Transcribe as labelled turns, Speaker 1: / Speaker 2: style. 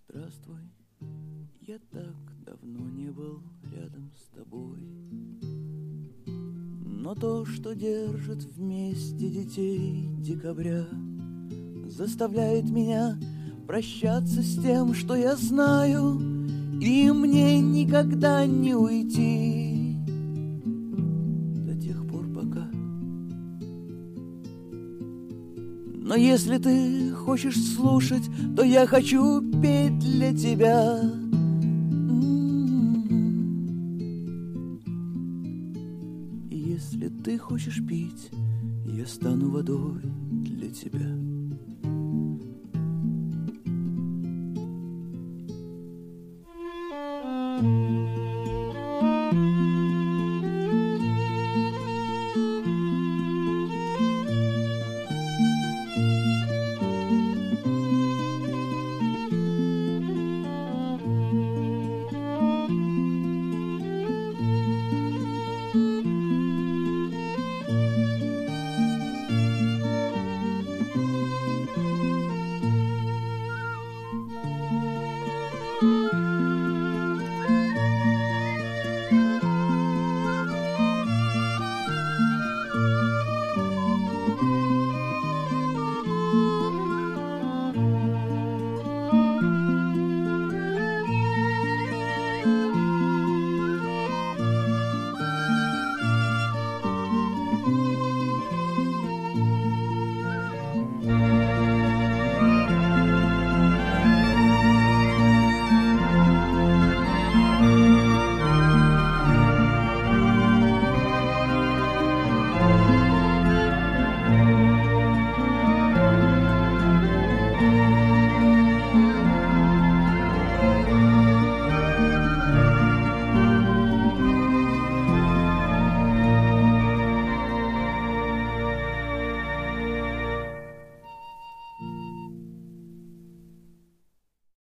Speaker 1: Здравствуй, я так давно не был рядом с тобой. Но то, что держит вместе детей декабря, заставляет меня прощаться с тем, что я знаю, и мне никогда не уйти до тех пор, пока. Но если ты хочешь слушать, то я хочу петь для тебя. И если ты хочешь пить, я стану водой для тебя.